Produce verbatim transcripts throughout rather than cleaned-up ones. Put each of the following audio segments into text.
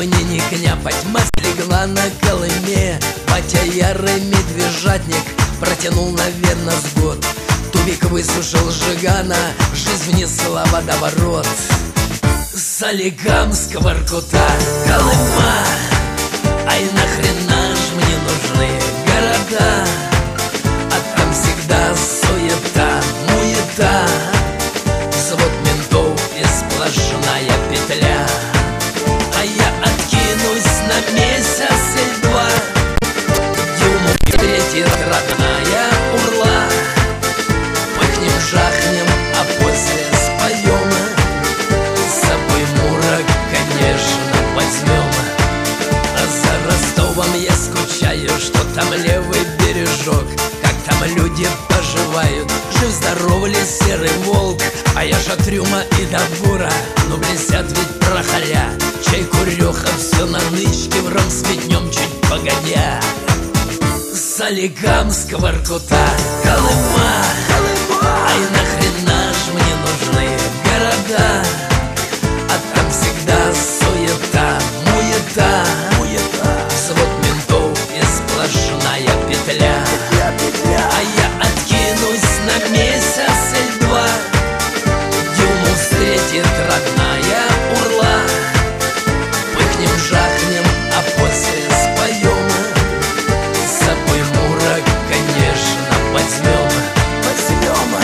мне не княпать, мать легла на Колыме. Батя ярый медвежатник протянул, наверно, с год. Тубик высушил жигана, жизнь внесла водоворот. Соликамск, Воркута, Колыма, ай нахрена ж мне нужны города? А там всегда суета, муета, взвод ментов и сплошная петля. А я откинусь на месяц или два, дюйму встретит родная урла. Пыхнем, жахнем, а после споем, с собой мурок, конечно, возьмем. А за Ростовом я скучаю, что там левый бережок, как там люди поживают, жив-здоров ли серый волк. А я ж от Рюма и до Бура, ну блестят ведь прохоря. Чай, куреха, все на нычке, в ром светнем чуть погодя. Соликамск, Воркута, Колыма, ай нахрена ж мне нужны города? А там всегда суета, муета, взвод ментов и сплошная петля. А я откинусь на месяц или два, дюйму встретит родная урла. Пыхнем, жахнем, а после споем, с собой мурок, конечно, возьмем. Возьмем.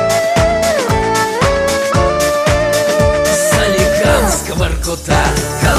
Соликамск, Воркута, Колыма.